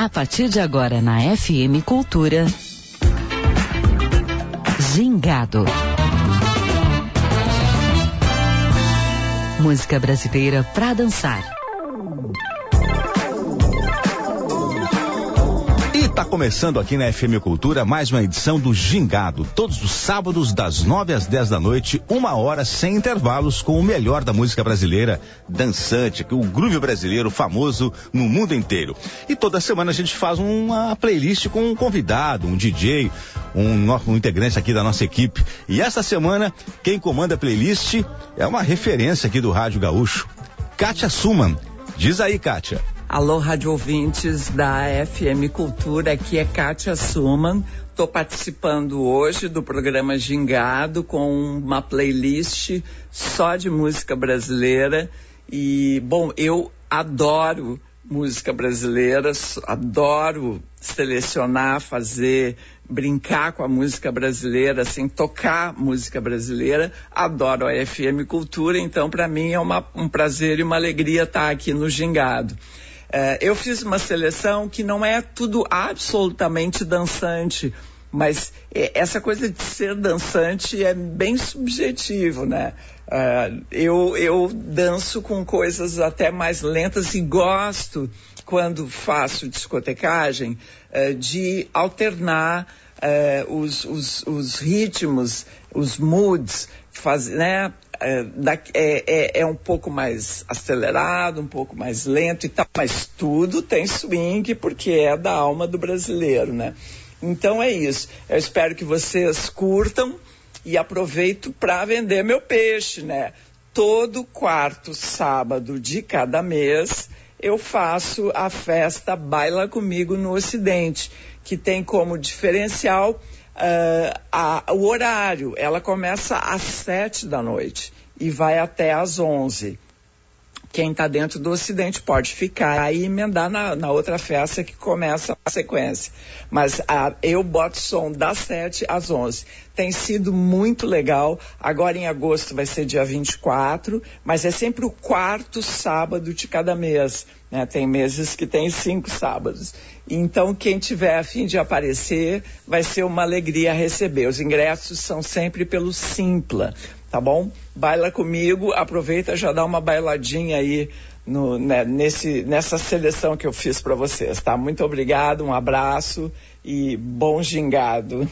A partir de agora na FM Cultura, Gingado. Música brasileira pra dançar. Tá começando aqui na FM Cultura mais uma edição do Gingado, todos os sábados das 9 às 10 da noite, 1 hora sem intervalos com o melhor da música brasileira dançante, o groove brasileiro famoso no mundo inteiro. E toda semana a gente faz uma playlist com um convidado, um DJ, um integrante aqui da nossa equipe. E essa semana quem comanda a playlist é uma referência aqui do Rádio Gaúcho, Kátia Suman. Diz aí, Kátia. Alô, rádio ouvintes da FM Cultura, aqui é Kátia Suman. Estou participando hoje do programa Gingado com uma playlist só de música brasileira. E, bom, eu adoro música brasileira, adoro selecionar, brincar com a música brasileira, assim, tocar música brasileira. Adoro a FM Cultura, então para mim é um prazer e uma alegria estar aqui no Gingado. Eu fiz uma seleção que não é tudo absolutamente dançante, mas essa coisa de ser dançante é bem subjetivo, né? Eu danço com coisas até mais lentas e gosto, quando faço discotecagem, de alternar os ritmos, os moods, né? É um pouco mais acelerado, um pouco mais lento e tal, mas tudo tem swing porque é da alma do brasileiro, né? Então é isso. Eu espero que vocês curtam e aproveito para vender meu peixe, né? Todo quarto sábado de cada mês eu faço a festa Baila Comigo no Ocidente, que tem como diferencial o horário. Ela começa às 7 da noite e vai até às 11. Quem está dentro do Ocidente pode ficar e emendar na outra festa que começa a sequência. Mas eu boto som das 7 às 11. Tem sido muito legal. Agora em agosto vai ser dia 24, mas é sempre o quarto sábado de cada mês, né? Tem meses que tem 5 sábados. Então quem tiver a fim de aparecer vai ser uma alegria receber. Os ingressos são sempre pelo Simpla. Tá bom? Baila comigo, aproveita, já dá uma bailadinha aí nessa seleção que eu fiz para vocês, tá? Muito obrigado, um abraço e bom gingado.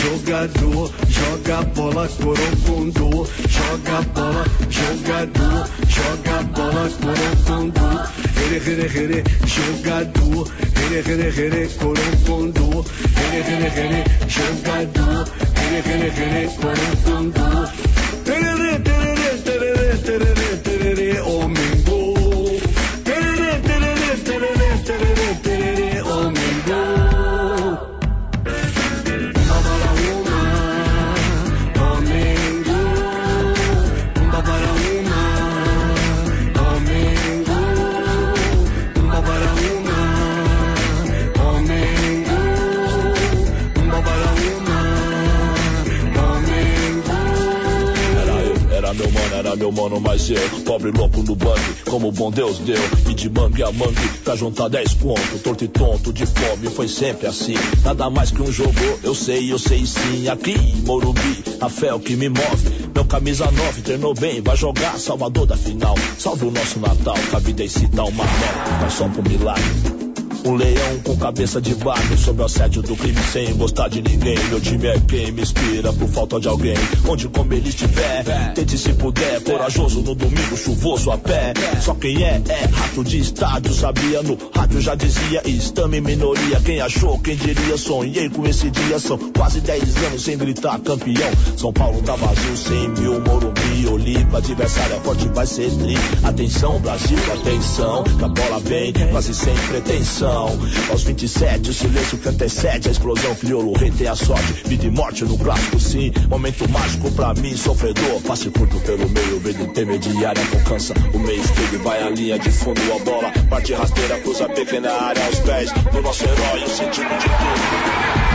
jogador, joga bola, corocondô, joga bola, jogador, joga bola, corocondô, here, jogador, here, corocondô, here, jogador, here, corocondô, tererê, homem gol, tererê, homem gol. Era meu mano, mas eu, pobre louco no bang, como bom Deus deu, e de mangue a mangue, pra juntar 10 conto, torto e tonto, de fome, foi sempre assim, nada mais que um jogo, eu sei sim, aqui em Morumbi, a fé é o que me move, meu camisa 9 treinou bem, vai jogar Salvador da final, salve o nosso Natal, que a vida é esse tal marmelo, mas só pro milagre. Um leão com cabeça de barro, sob o assédio do crime sem gostar de ninguém. Meu time é quem me inspira por falta de alguém. Onde como ele estiver, tente se puder. Corajoso no domingo, chuvoso a pé. Só quem é rato de estádio, sabia? No rádio já dizia, estamos em minoria. Quem achou, quem diria, sonhei com esse dia. São quase 10 anos sem gritar campeão. São Paulo tá vazio, 100 mil, Morumbi, Olímpia, adversário é forte, vai ser tri. Atenção Brasil, atenção, que a bola vem, quase sem pretensão. Aos 27, o silêncio que antecede a explosão. Crioulo, rei tem a sorte, vida e morte no clássico sim. Momento mágico pra mim, sofredor. Passe curto pelo meio, vendo intermediária com cansa. O meio esquerdo vai a linha de fundo, a bola parte rasteira, cruza pequena área aos pés do nosso herói, o sentido de tudo.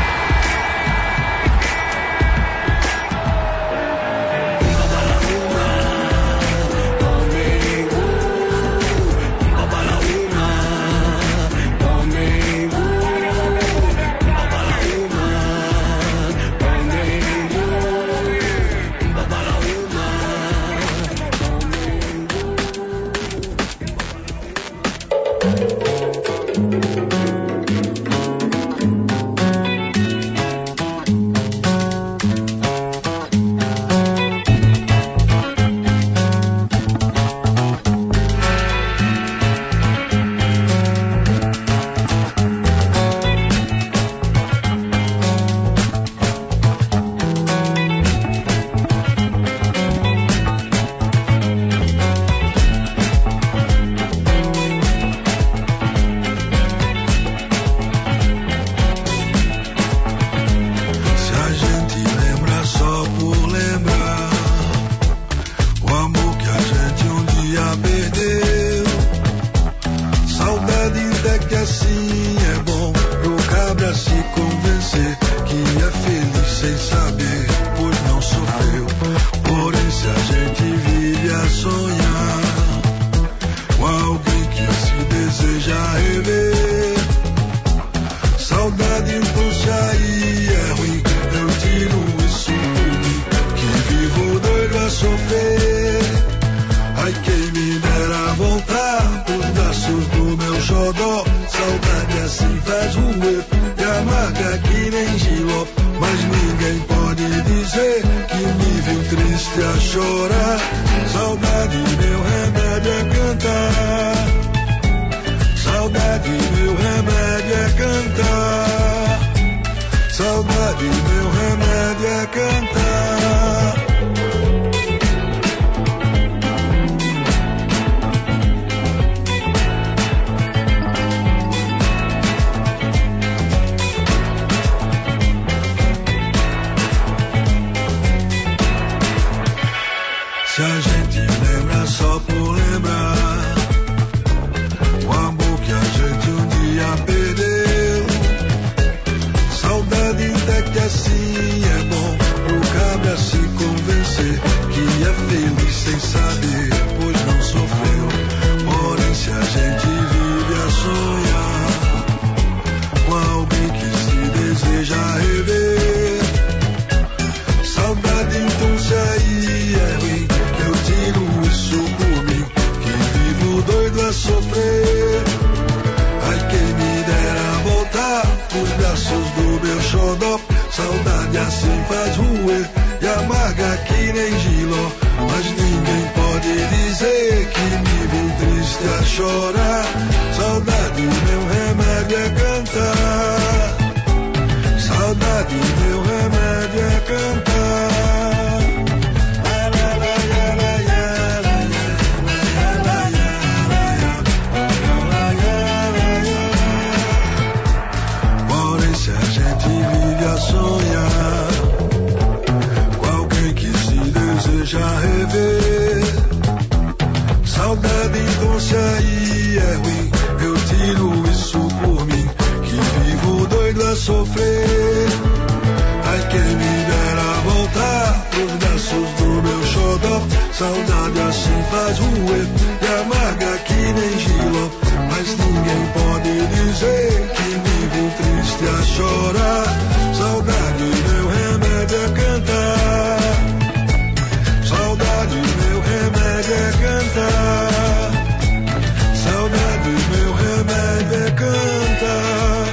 assim faz roer e amarga que nem giló. Mas ninguém pode dizer que me vi triste a chorar. Saudade, meu remédio é cantar. Saudade, meu remédio é cantar. Porém, se a gente vive a sonhar com alguém que se deseja rever, saudade então se aí é ruim. Eu tiro isso por mim, que vivo doido a sofrer. Ai, quem me dera voltar pros braços do meu xodó. Saudade assim faz roer e amarga que nem giló. Mas ninguém pode dizer que vivo triste a chorar. Saudade, meu remédio é cantar. Saudade, meu remédio é cantar. Saudade, meu remédio é cantar.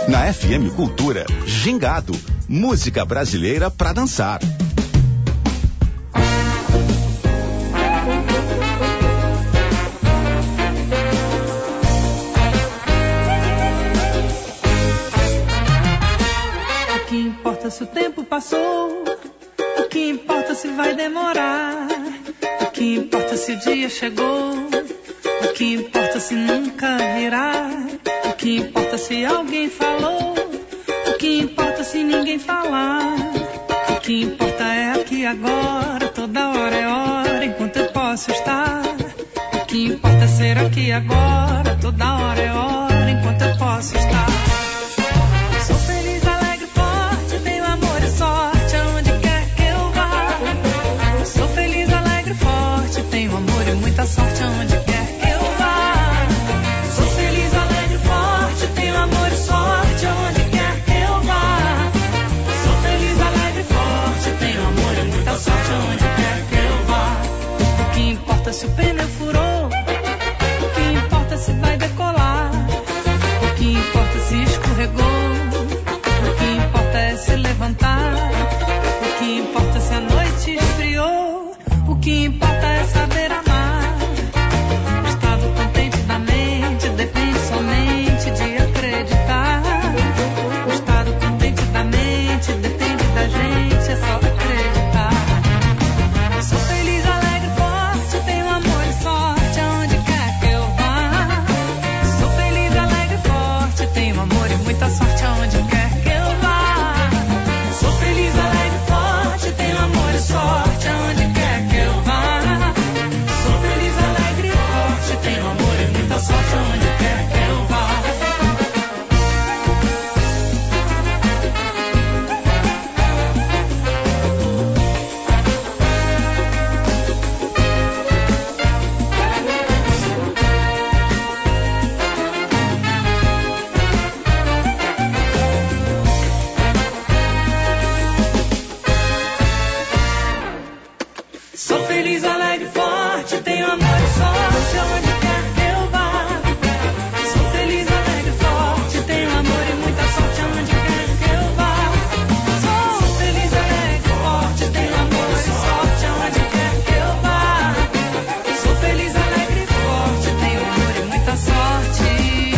Na FM Cultura, Gingado, música brasileira pra dançar. O que importa se o tempo passou? O que importa se vai demorar? O que importa se o dia chegou? O que importa se nunca virá? O que importa se alguém falou? O que importa se ninguém falar? O que importa é aqui agora, toda hora é hora, enquanto eu posso estar. O que importa é ser aqui agora, toda hora é hora, enquanto eu posso estar. Sou feliz, alegre, forte, tenho amor e sorte aonde quer que eu vá. Sou feliz, alegre, forte, tenho amor e muita sorte aonde quer que eu vá. Sou feliz, alegre, forte, tenho amor e sorte aonde quer que eu vá. Sou feliz, alegre, forte, tenho amor e muita sorte aonde quer que eu vá. O que importa se o pneu furou? O que importa se vai decolar? O que importa se escorregou? O que importa é se levantar. O que importa se a noite esfriou? O que importa é saber amar. O estado contente da mente depende somente de acreditar. O estado contente da mente depende da gente, é só acreditar. Sou feliz, alegre, forte, tenho amor e sorte aonde quer que eu vá. Sou feliz, alegre, forte, tenho amor e muita sorte aonde quer que eu vá. Sou feliz, alegre, forte, tenho amor e sorte aonde quer que eu vá. Sou feliz, alegre, forte, tenho amor e muita sorte aonde quer que eu vá. Sou feliz, alegre, forte, tenho amor e sorte aonde quer que eu vá. Sou feliz, alegre, forte, tenho amor e muita sorte aonde quer que eu vá. Sou feliz, alegre, forte, tenho amor e sorte aonde quer que eu vá. Sou feliz, alegre, forte, tenho amor e muita sorte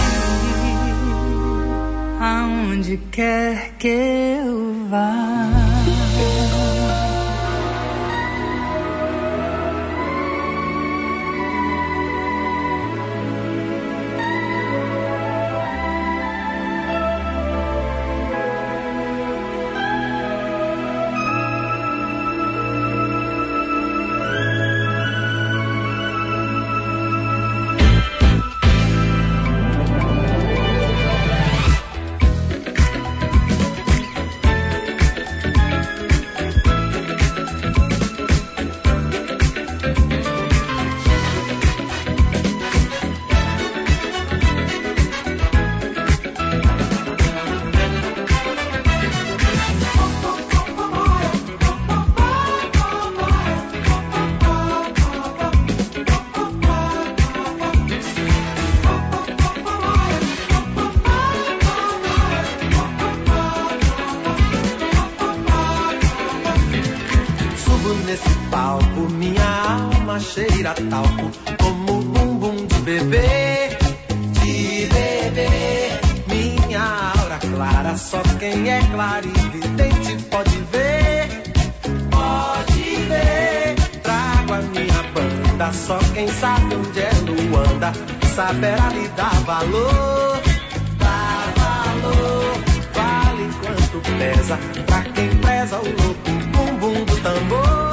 aonde quer que eu vá. cheira talco, como um bumbum de bebê, minha aura clara, só quem é clarividente pode ver, trago a minha banda, só quem sabe onde é Luanda, saberá lhe dar valor, vale quanto pesa, pra quem preza o louco bumbum do tambor.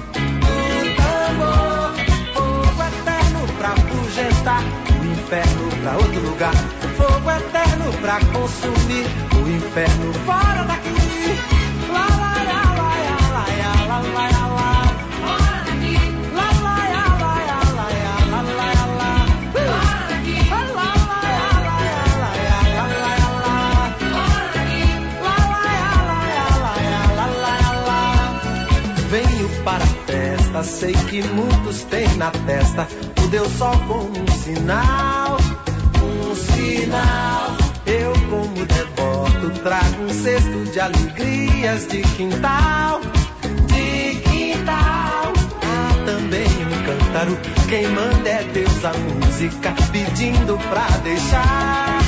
O inferno pra outro lugar, fogo eterno pra consumir o inferno fora daqui. Lá lá lá lá lá lá lá lá lá. Fora daqui. Lá lá lá lá lá lá lá lá. Fora daqui. Lá lá lá lá lá lá lá. Fora daqui. Lá lá lá lá lá. Venho para a festa, sei que muitos têm na testa o Deus Sol como um sinal, eu como Débora mundo traga um cesto de alegrias de quintal. De quintal. Há também um cântaro, quem manda é Deus, a música pedindo pra deixar.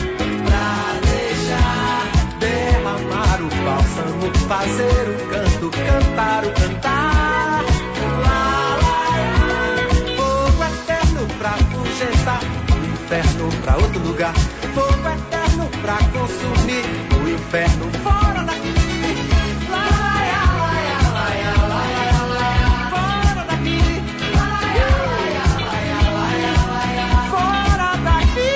Derramar o bálsamo, fazer o canto, cantar o cantar. Lá, lá, lá. Fogo eterno pra afugentar, o inferno pra outro lugar. Fogo eterno pra consumir, o inferno fora daqui. Lá, lá, lá, lá, lá, lá, lá, lá. Fora daqui. Lá, lá, lá, lá, lá, lá. Fora daqui.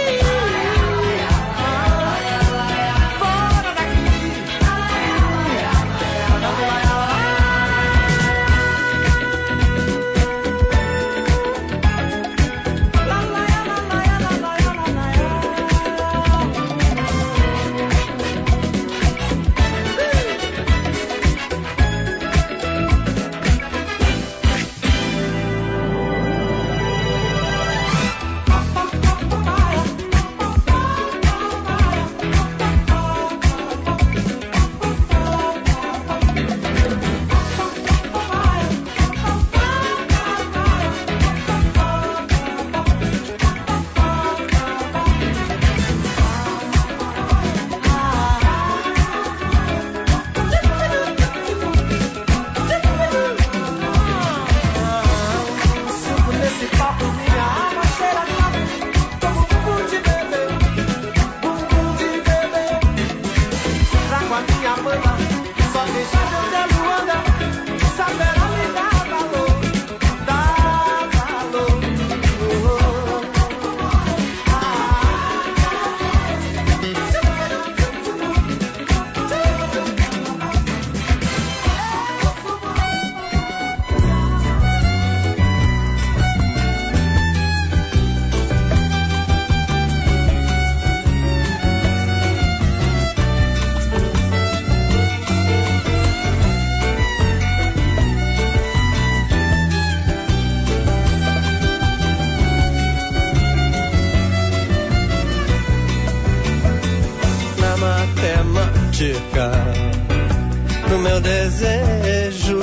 Do meu desejo,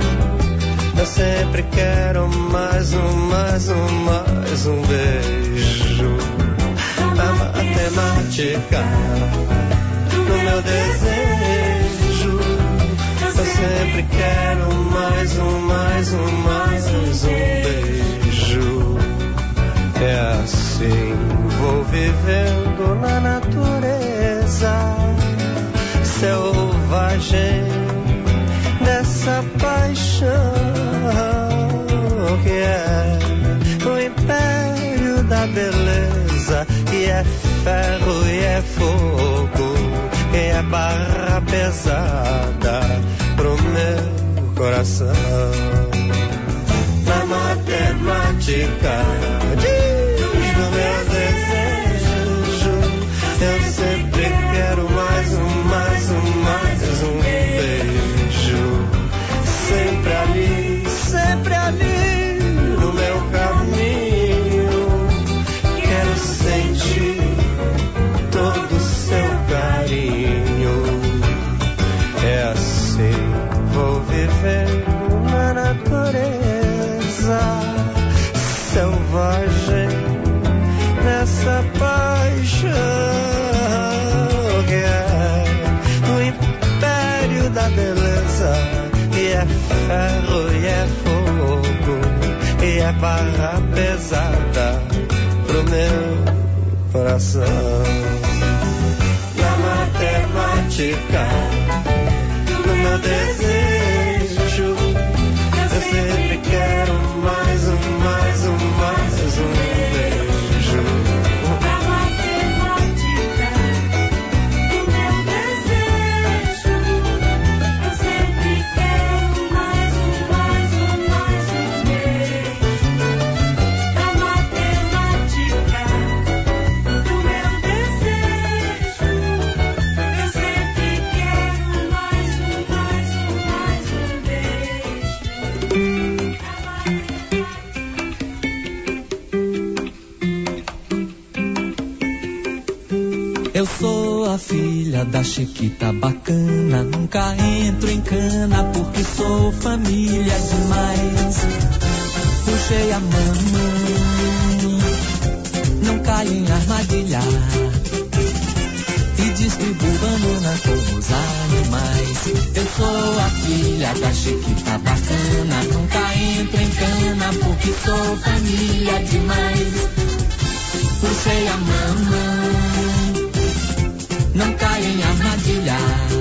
eu sempre quero mais um beijo. A matemática do meu desejo, eu sempre quero mais um beijo. É assim, vou vivendo na natureza selvagem dessa paixão que é o império da beleza, e é ferro e é fogo, e é barra pesada pro meu coração. Na matemática do meu desejo, eu sempre quero mais um beijo. Sempre ali no meu caminho, quero sentir todo o seu carinho. É assim, vou vivendo na natureza selvagem nessa paixão que é o império da beleza, e é ferro e é fogo, e é barra pesada pro meu coração. Na matemática do meu desejo, eu sempre quero mais um beijo. Na matemática do meu desejo, eu sempre quero mais um beijo. Na matemática do meu desejo, eu sempre quero mais um beijo. filha da Chiquita bacana, nunca entro em cana porque sou família demais. Puxei a mamãe, não caio em armadilha e distribuo banana como os animais. Eu sou a filha da Chiquita bacana, nunca entro em cana porque sou família demais. Puxei a mamãe, não caio em armadilha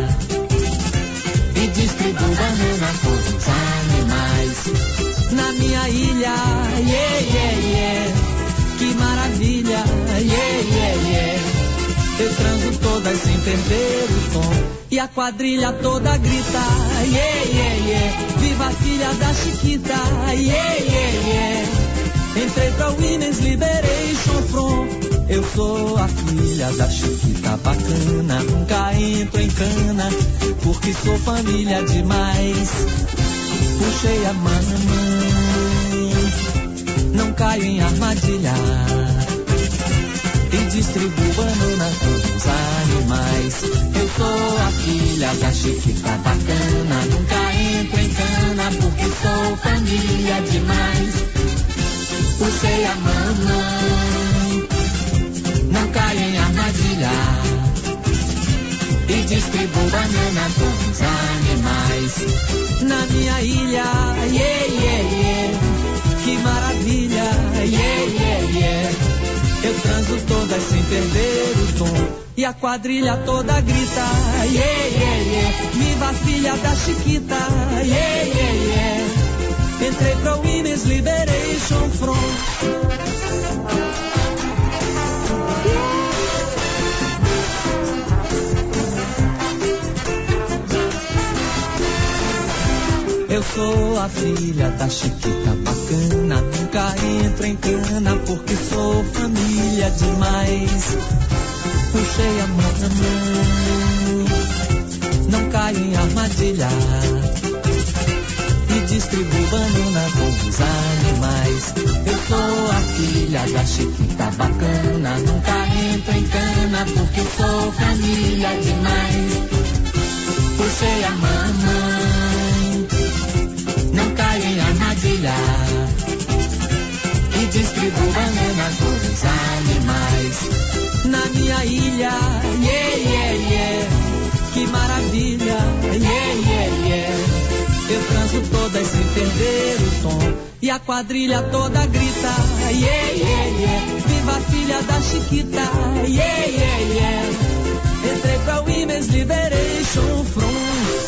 e distribuo banana como os animais. Na minha ilha, yeah, yeah, yeah, que maravilha, yeah, yeah, yeah. Eu transo todas sem perder o tom e a quadrilha toda grita, yeah, yeah, yeah. Viva a filha da Chiquita, yeah, yeah, yeah. Entrei pra Women's Liberation Front. Eu sou a filha da Chiquita bacana, nunca entro em cana porque sou família demais. Puxei a mamãe, não caio em armadilha e distribuo banana com os animais. Eu sou a filha da Chiquita bacana, nunca entro em cana porque sou família demais. Puxei a mamãe, não caio em armadilha e distribuo banana com os animais. Na minha ilha, yeah, yeah, yeah, que maravilha, yeah, yeah, yeah. Eu transo todas sem perder o tom e a quadrilha toda grita, yeah, yeah, yeah. Viva a filha da Chiquita, yeah, yeah, yeah. Entrei pra Women's Liberation Front. Eu sou a filha da Chiquita bacana, nunca entro em cana porque sou família demais. Puxei a mamãe, não caio em armadilha e distribuo banana com os animais. Eu sou a filha da Chiquita bacana, nunca entro em cana porque sou família demais. Puxei a mamãe, não caio em armadilha e distribuo banana com os animais. Na minha ilha, yeah, yeah, yeah, que maravilha, yeah, yeah, yeah. Eu transo todas sem perder o tom e a quadrilha toda grita, yeah, yeah, yeah. Viva a filha da Chiquita, yeah, yeah, yeah. Entrei pra Women's Liberation Front.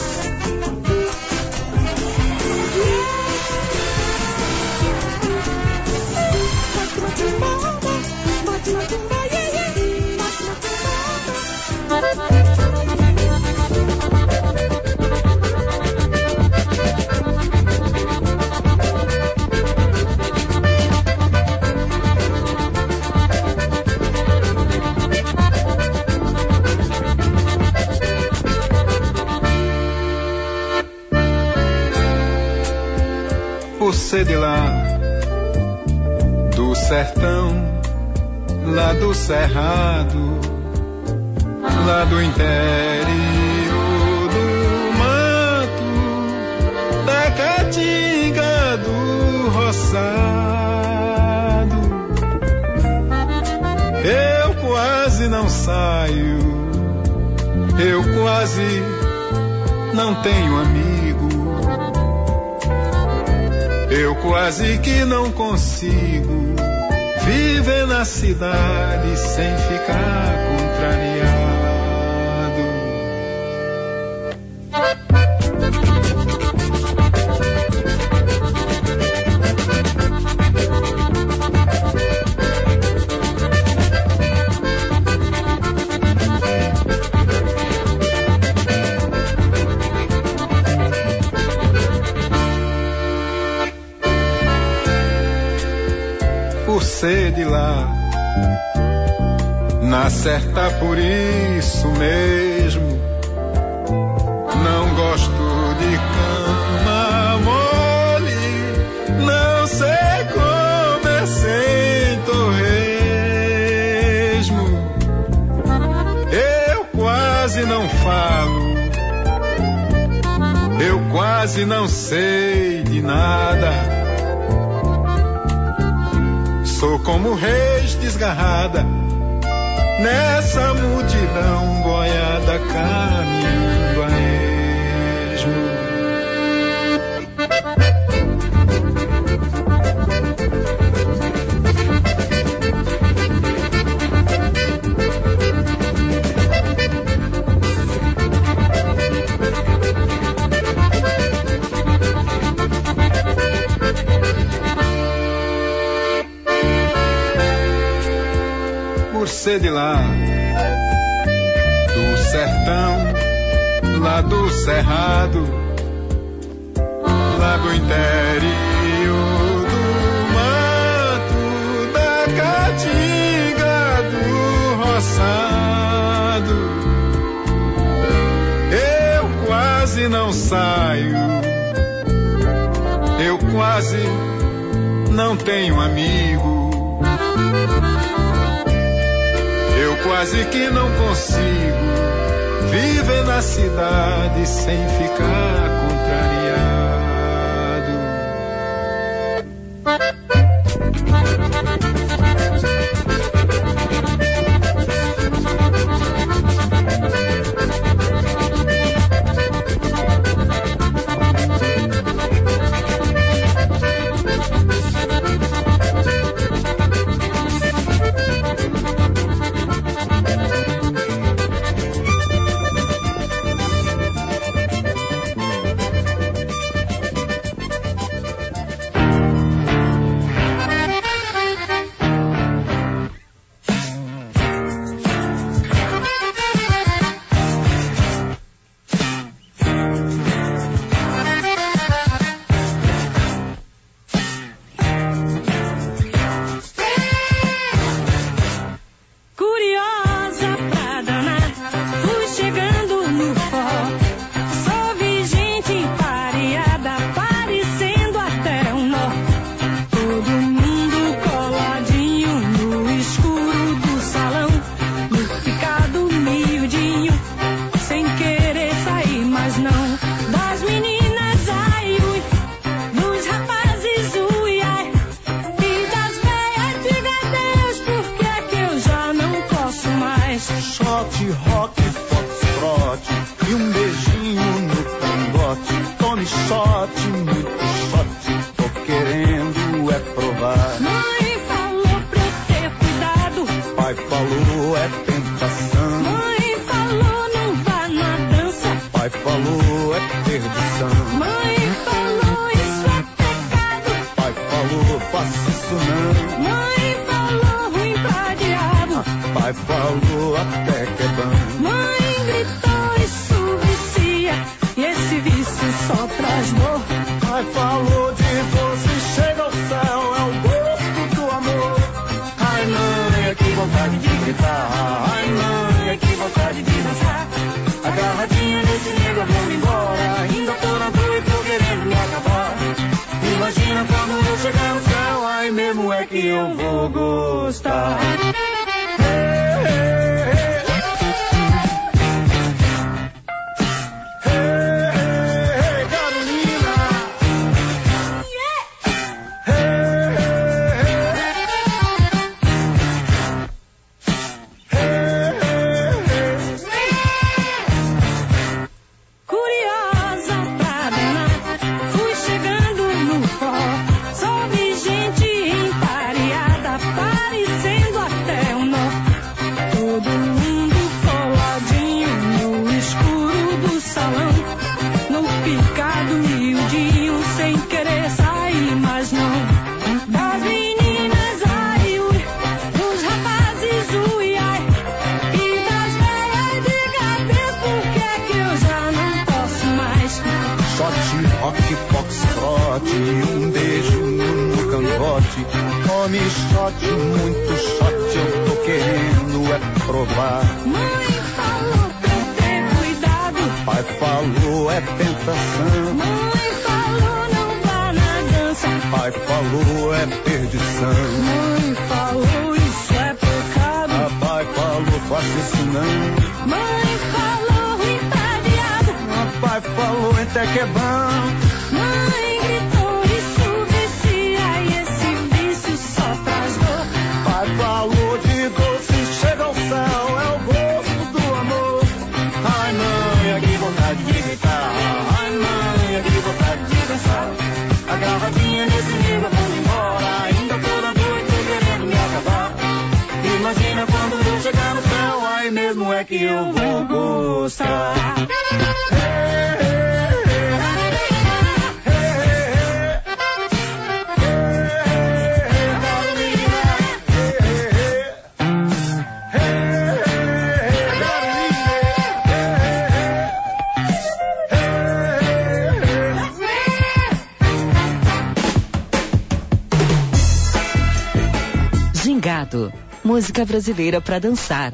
Você de lá, do sertão, lá do cerrado, lá do interior do mato, da caatinga do roçado. Eu quase não saio, eu quase não tenho amigo. Eu quase que não consigo viver na cidade sem ficar contrariado. Ser de lá, na certa por isso mesmo, não gosto de cama mole, não sei comer sem torresmo. Eu quase quase não falo, eu quase não sei de nada. Sou como reis desgarrada, nessa multidão boiada caminhando a esmo. Ser de lá, do sertão, lá do cerrado, lá do interior do mato, da caatinga, do roçado. Eu quase não saio, eu quase não tenho amigo. Eu quase que não consigo viver na cidade sem ficar Mãe falou, até que é bom. Mãe gritou, isso vicia e esse vício só traz dor. Pai falou de doce, chega ao céu, é o gosto do amor. Ai mãe, que vontade de gritar. Ai mãe, que vontade de dançar. Agarradinha nesse nível, vamos embora. Ainda toda noite querendo me acabar. Imagina quando eu chegar no céu, aí mesmo é que eu vou gostar. Gingado, música brasileira para dançar.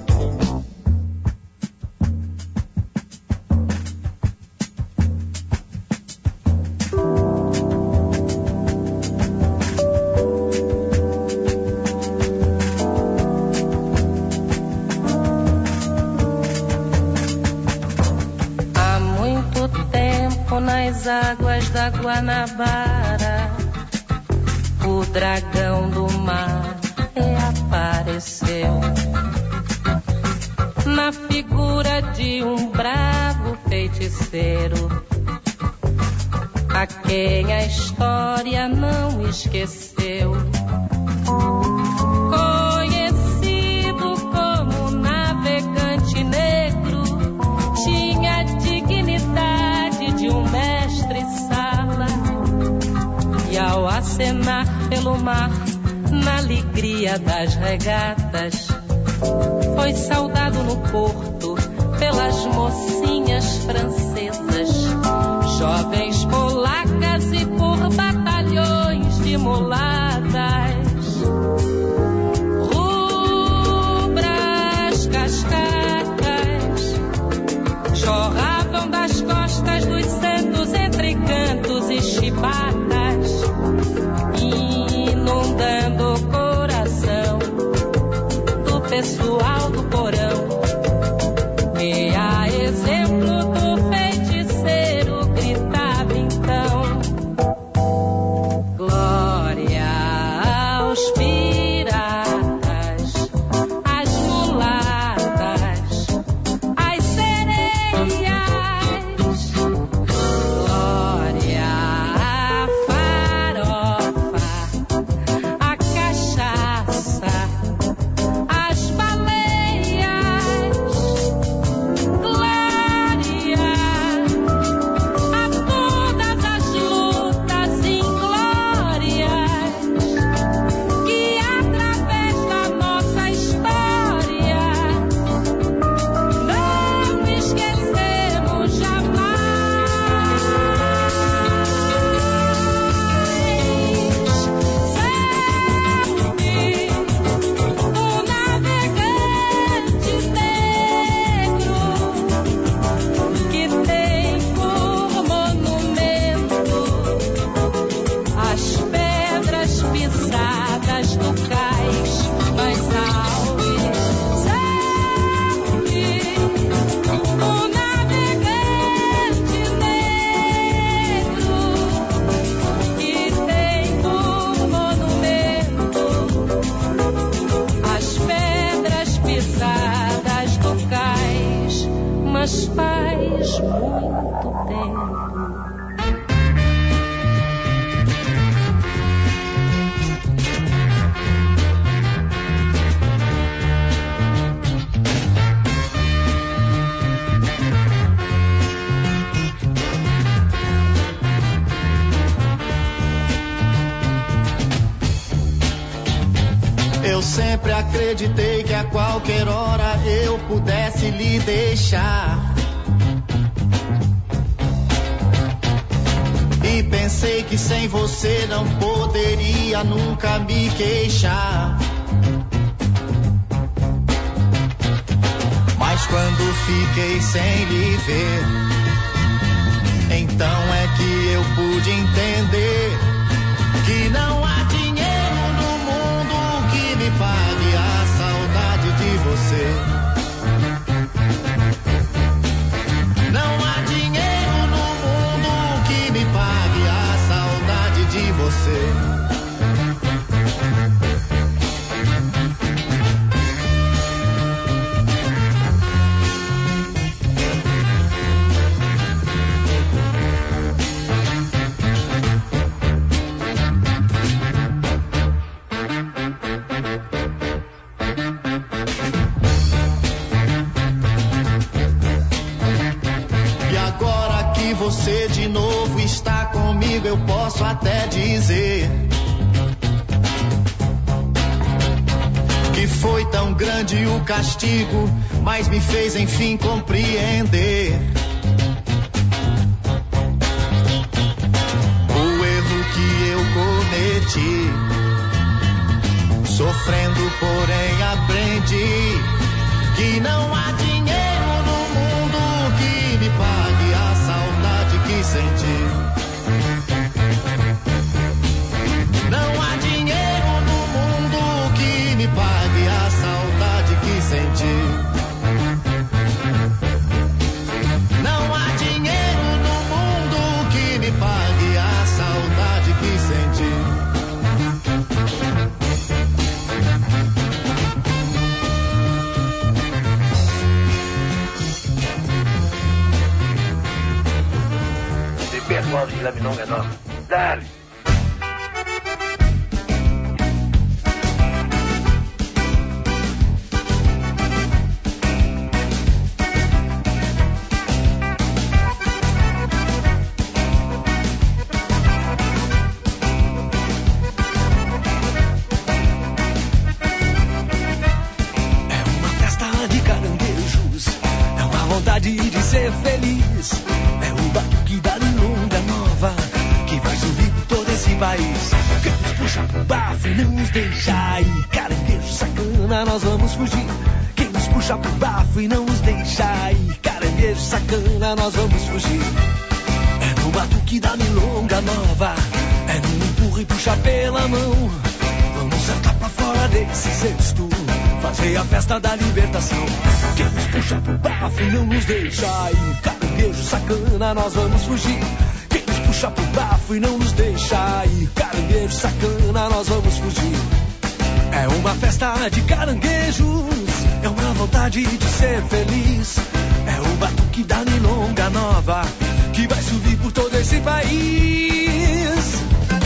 Há muito tempo nas águas da Guanabara, o dragão do mar reapareceu na figura de um bravo feiticeiro, a quem a história não esqueceu. Conhecido como navegante negro, tinha a dignidade de um mestre-sala, e ao acenar pelo mar na alegria das regatas, foi saudado no porto pelas mocinhas francesas, jovens polacas e por batalhões de mulatas. Rubras cascacas jorravam das costas dos santos entre cantos e chibacas, inundando o coração do pessoal do porão. E a exemplo do feiticeiro gritava então: glória aos piratas, às mulatas, às sereias, glória à farofa, a cachaça, as baleias, glória a todas as lutas inglórias que através da nossa história não esquecemos jamais. Sempre o navegante negro que tem por monumento as pedras pisadas do cais mais alto. Sempre o navegante negro que tem por monumento as pedras pisadas do cais, mas faz muito tempo. Eu sempre acreditei que a qualquer hora eu pudesse lhe deixar. E pensei que sem você não poderia nunca me queixar. Mas quando fiquei sem lhe ver, então é que eu pude entender que não há dinheiro no mundo que me pague a saudade de você. Não há dinheiro no mundo você de novo está comigo, eu posso até dizer que foi tão grande o castigo, mas me fez enfim compreender o erro que eu cometi. Sofrendo, porém aprendi que não há dinheiro no mundo que me pague a saudade que senti. Não há dinheiro no mundo que me pague a saudade que senti. Não há dinheiro no mundo que me pague a saudade que senti. De la milonga nova. Dale. É uma festa de caranguejos, é uma vontade de ser feliz, é o batuque da milonga nova que vai subir por todo esse país. Quem nos puxa pro bafo e não nos deixa ir, caranguejo sacana, nós vamos fugir. Quem nos puxa pro bafo e não nos deixa ir, caranguejo sacana, nós vamos fugir. É no batuque da milonga nova, é no empurra e puxa pela mão. Vamos sentar pra fora desse cesto, fazer a festa da libertação. Quem nos puxa pro bafo e não nos deixa ir, caranguejo sacana, nós vamos fugir. Quem nos puxa pro bafo e não nos deixa ir, caranguejo sacana, nós vamos fugir. É uma festa de caranguejos, é uma vontade de ser feliz, é o batuque da milonga nova que vai subir por todo esse país.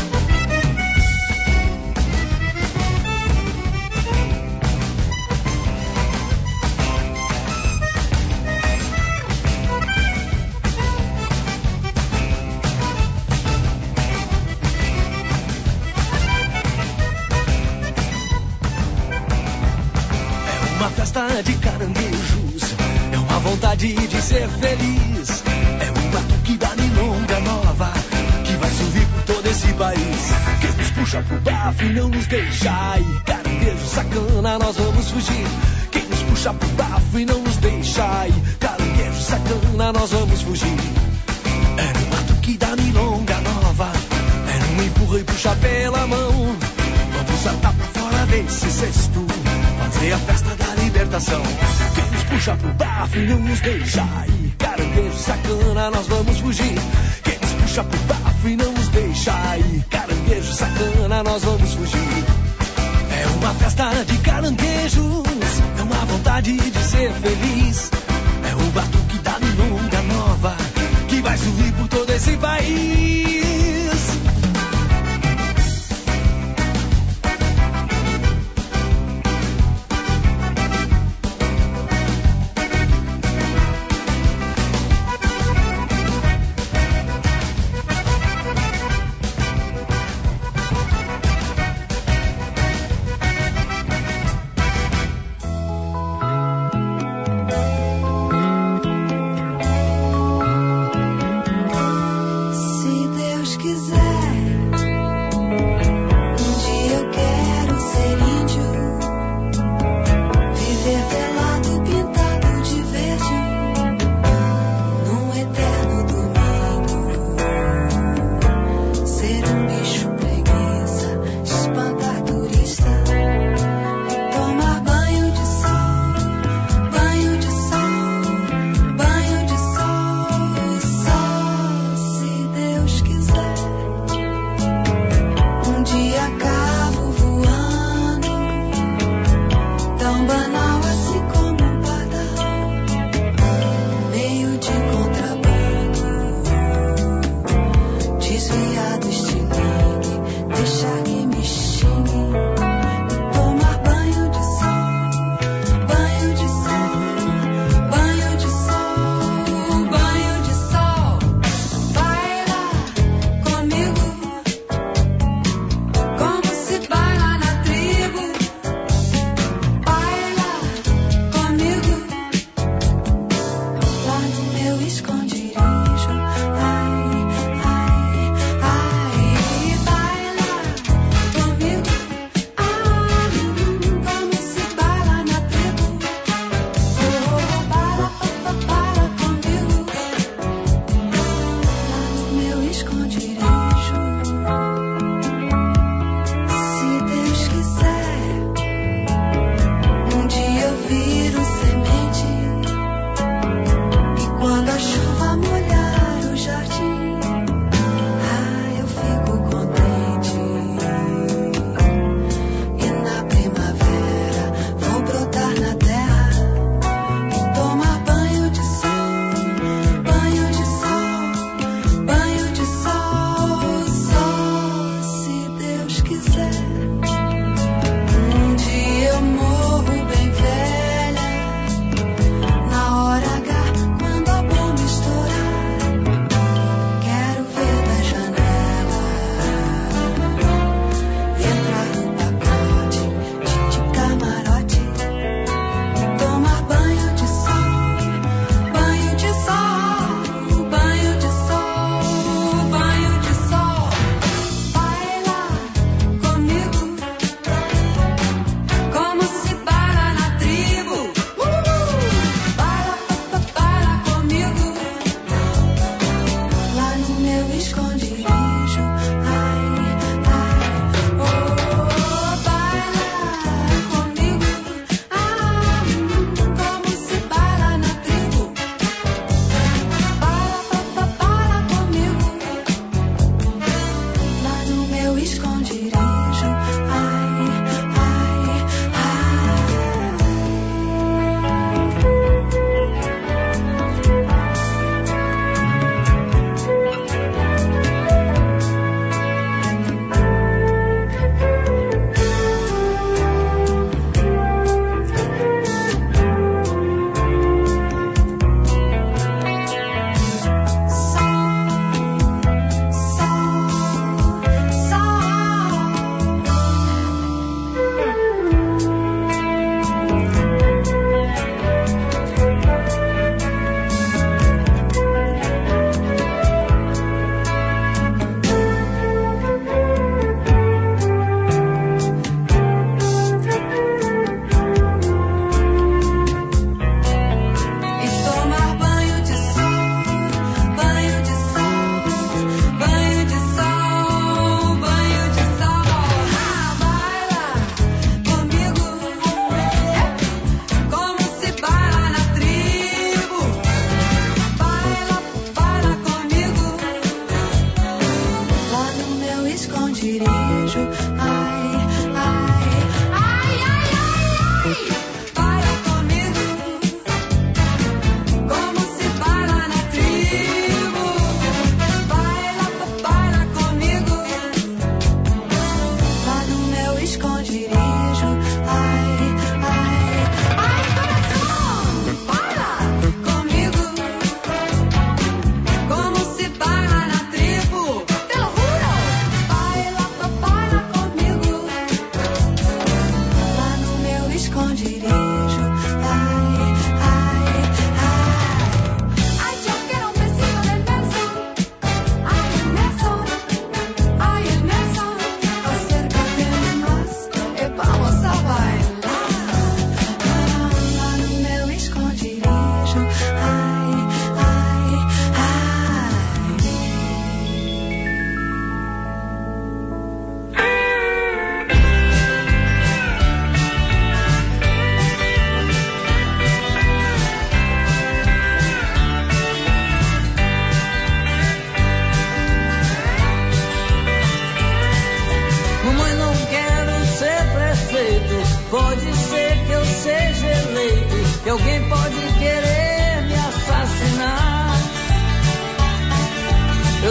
Festa de caranguejos, é uma vontade de ser feliz, é um batuque da milonga nova que vai subir por todo esse país. Quem nos puxa pro bafo e não nos deixa ir, caranguejo sacana, nós vamos fugir. Quem nos puxa pro bafo e não nos deixa ir, caranguejo sacana, nós vamos fugir. É no batuque da milonga nova, é no empurra e puxa pela mão. Vamos saltar pra fora desse cesto, fazer a festa da libertação. Quem nos puxa pro bafo e não nos deixa ir, caranguejo sacana, nós vamos fugir. Quem nos puxa pro bafo e não nos deixa ir, caranguejo sacana, nós vamos fugir. É uma festa de caranguejos, é uma vontade de ser feliz, é o batuque da milonga nova que vai subir por todo esse país.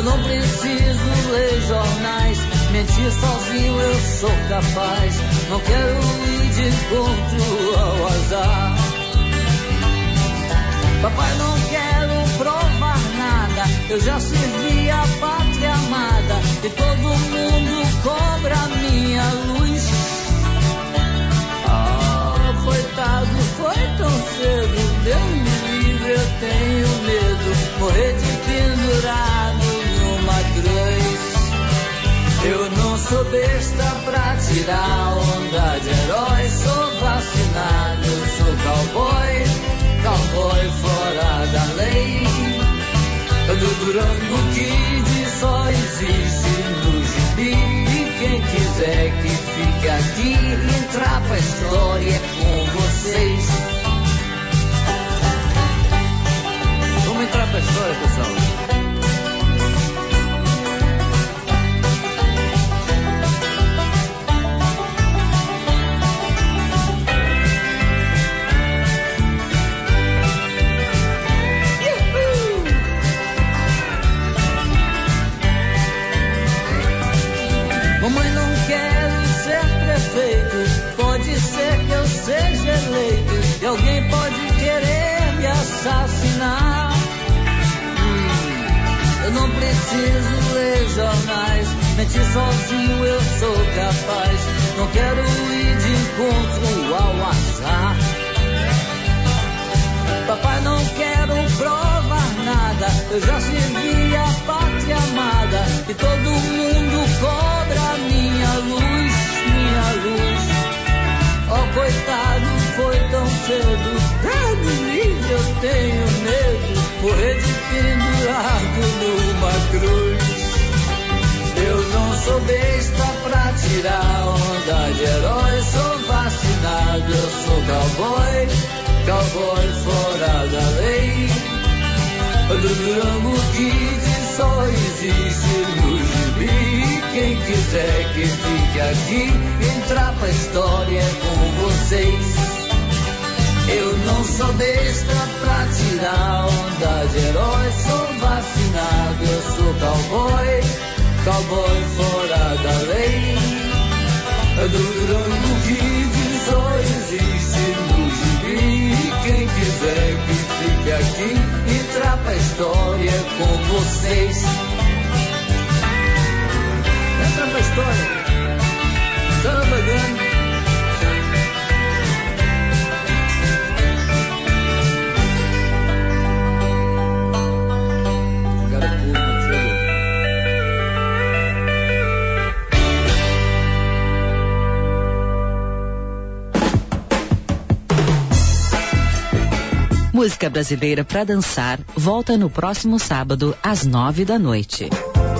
não preciso ler jornais, mentir sozinho eu sou capaz. Não quero ir de encontro ao azar. Papai, não quero provar nada, eu já servi a pátria amada e todo mundo cobra minha luz. Oh, coitado, foi tão cedo, Deus me livre, eu tenho medo, morrer de pendurado numa cruz. Eu não sou besta pra tirar onda de herói, sou vacinado, sou cowboy, cowboy fora da lei. Do Durango Kid só existe no gibi, e quem quiser que fique aqui, entrar pra história é com vocês. Vamos entrar pra história, pessoal. Mamãe, não quero ser prefeito, pode ser que eu seja eleito, e alguém pode querer me assassinar. Eu não preciso ler jornais, mentir sozinho eu sou capaz. Não quero ir de encontro ao azar. Papai, não quero provar nada, eu já servi a pátria amada e todo mundo cobra minha luz, minha luz. Oh, coitado, foi tão cedo, Deus me livre, eu tenho medo, morrer de pendurado numa cruz. Eu não sou besta pra tirar onda de herói, sou vacinado, eu sou cowboy, cowboy fora da lei. Do Durango Kid só existe no gibi, quem quiser que fique aqui, entrar pra história com vocês. Eu não sou besta pra tirar onda de herói, sou vacinado, eu sou cowboy, cowboy fora da lei. Do Durango Kid só existe no gibi, quem quiser que fique aqui, entrar pra história com vocês. Entra pra história. Samba grande. Música brasileira pra dançar volta no próximo sábado às 9 da noite.